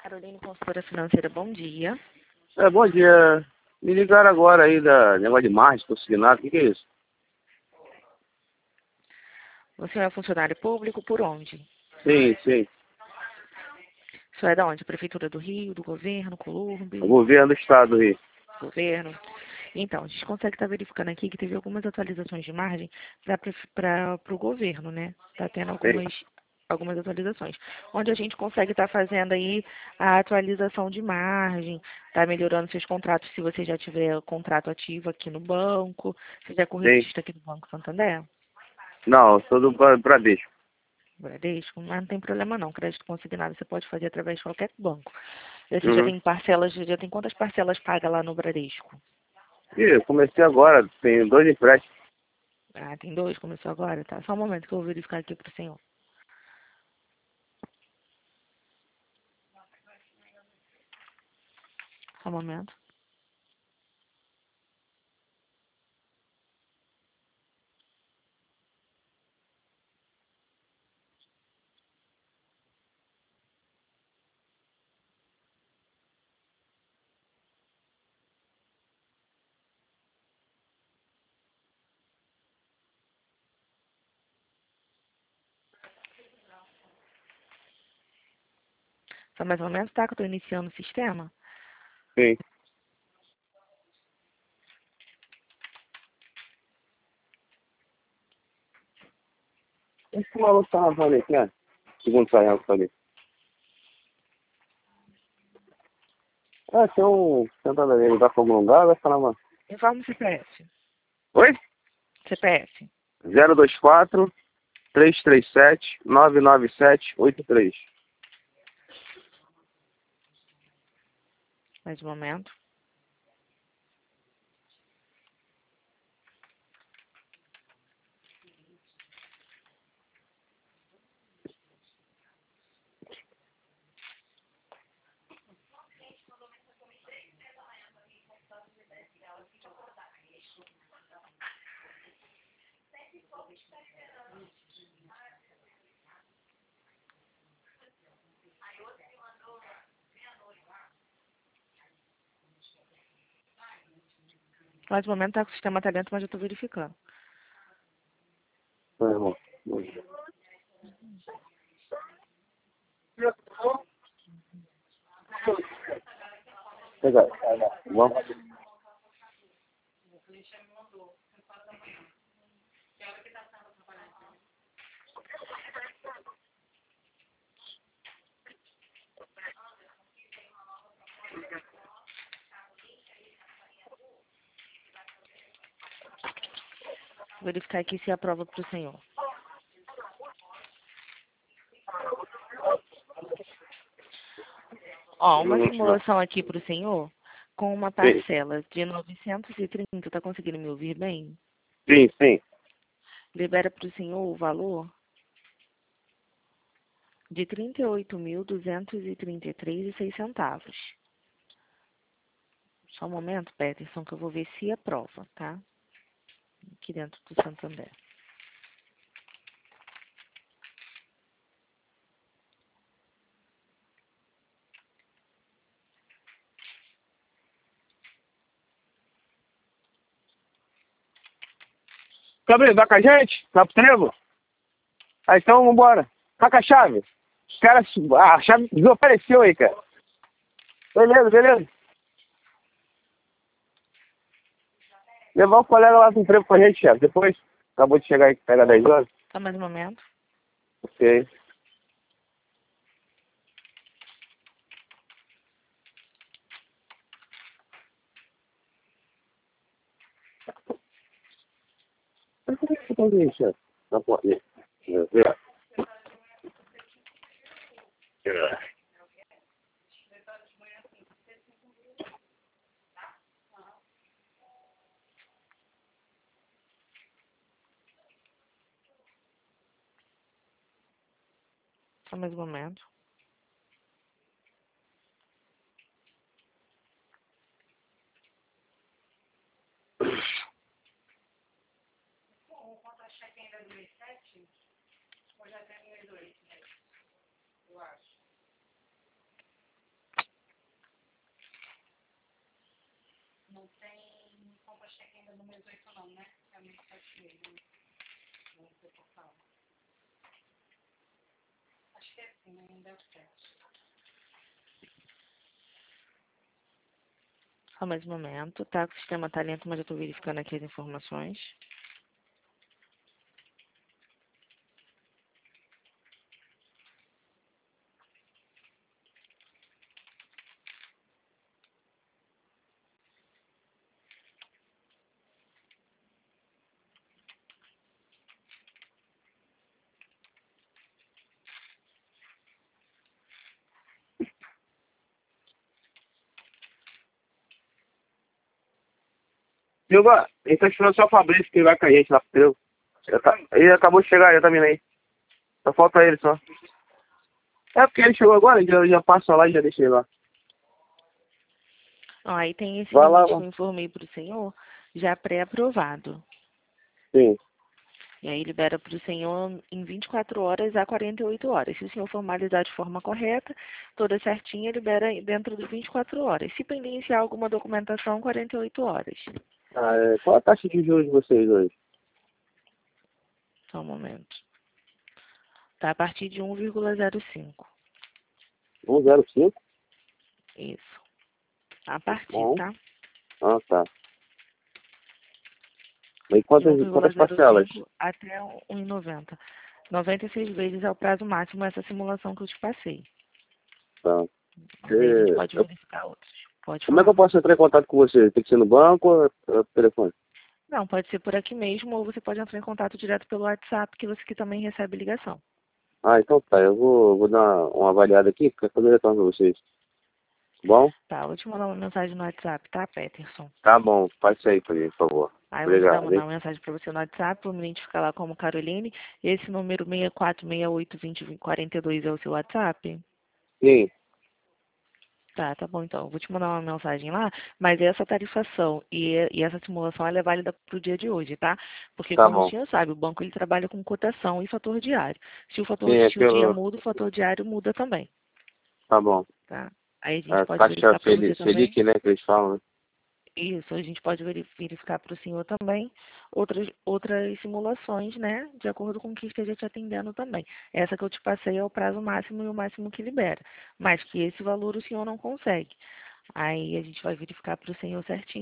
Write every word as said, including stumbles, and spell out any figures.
Caroline, consultora financeira, bom dia. É, bom dia. Me ligaram agora aí da negócio de margem consignado. O que, que é isso? Você é funcionário público por onde? Sim, sim. Isso é da onde? Prefeitura do Rio, do governo, Colurbe? O governo do estado do Rio. Governo. Então, a gente consegue estar verificando aqui que teve algumas atualizações de margem para o governo, né? Está tendo Sim. algumas, algumas atualizações. Onde a gente consegue estar fazendo aí a atualização de margem, está melhorando seus contratos se você já tiver contrato ativo aqui no banco, se já é Sim. correntista aqui do Banco Santander. Não, eu sou do Bra- Bradesco. Bradesco, mas não tem problema não. Crédito consignado você pode fazer através de qualquer banco. Você já Uhum. tem parcelas, já tem quantas parcelas paga lá no Bradesco? Ih, eu comecei agora, tenho dois empréstimos. Ah, tem dois, começou agora, tá? Só um momento que eu vou verificar aqui pro senhor. Só um momento. Só mais um momento, tá? Que eu tô iniciando o sistema. Sim. Esse maluco tava falando aqui, né? Segundo saiu que eu falei. Ah, tem um sentado ali, vai pra algum lugar, vai falar, mano. Informe o C P F. Oi? C P F. zero dois quatro, três três sete, nove nove sete, oito três. Mais um momento. Mais um momento, tá? Que o sistema tá dentro, mas eu tô verificando. Tá bom. Legal. Vamos. Vou verificar aqui se aprova pro senhor. Ó, uma simulação aqui pro senhor com uma Sim, parcela de novecentos e trinta. Tá conseguindo me ouvir bem? sim, sim. Libera pro senhor o valor de trinta e oito mil, duzentos e trinta e três e seis centavos. Só um momento, Peterson, que eu vou ver se aprova, tá? Aqui dentro do Santander. Gabriel, vai com a gente? Vai pro trevo? Ah, então vambora. Tá com a chave? Os caras, a chave desapareceu aí, cara. Beleza, beleza. Levar o colega lá pro trevo com a gente, chefe. Depois, acabou de chegar aí, pega dez horas. Só mais um momento. Ok. Mas como é que você tá aí, chefe? Na porta. É. É. Só mais um momento. Só mais um momento, tá? O sistema tá lento, mas eu tô verificando aqui as informações. Silva, ele tá esperando só o Fabrício que vai com a gente lá pro teu. Já tá- Ele acabou de chegar, já tá vindo aí. Só falta ele só. É porque ele chegou agora, já, já passa lá e já deixa ele lá. Ó, aí tem esse Vai lá, limite que vai. eu informei para o senhor, já pré-aprovado. Sim. E aí libera para o senhor em vinte e quatro horas a quarenta e oito horas. Se o senhor formalizar de forma correta, toda certinha, libera dentro de vinte e quatro horas. Se pendenciar alguma documentação, quarenta e oito horas. Ah, é, qual a taxa de juros de vocês hoje? Só um momento. Tá a partir de um vírgula zero cinco. um zero cinco? Isso. A partir, Bom. tá? Ah, tá. Mas De quantas, quantas um vírgula zero parcelas? cinco até um vírgula noventa. noventa e seis vezes é o prazo máximo essa simulação que eu te passei. Tá. Mas aí a gente É, pode eu- verificar outros. Pode como é que eu falar. posso entrar em contato com você? Tem que ser no banco ou é é telefone? Não, pode ser por aqui mesmo, ou você pode entrar em contato direto pelo WhatsApp, que você que também recebe ligação. Ah, então tá. Eu vou, vou dar uma avaliada aqui, porque eu retorno pra vocês. Bom? Tá, eu vou te mandar uma mensagem no WhatsApp, tá, Peterson? Tá bom. Faz isso aí pra mim, por favor. Aí eu vou te dar, Obrigado, mandar hein? uma mensagem para você no WhatsApp, vou me identificar lá como Caroline. Esse número seis quatro seis oito dois zero quatro dois é o seu WhatsApp? Sim. Tá, tá bom então. Eu vou te mandar uma mensagem lá, mas essa tarifação e, e essa simulação ela é válida para o dia de hoje, tá? Porque Tá como o bom. senhor sabe, o banco ele trabalha com cotação e fator diário. Se o Sim, fator, é se que o dia eu... muda, o fator diário muda também, Tá bom. tá? Aí a gente A pode taxa verificar para Seli- você também. Selic, né, que eles falam, né? Isso, a gente pode veri- verificar para o senhor também outras, outras simulações, né? De acordo com o que esteja te atendendo também. Essa que eu te passei é o prazo máximo e o máximo que libera. Mas que esse valor o senhor não consegue. Aí a gente vai verificar para o senhor certinho.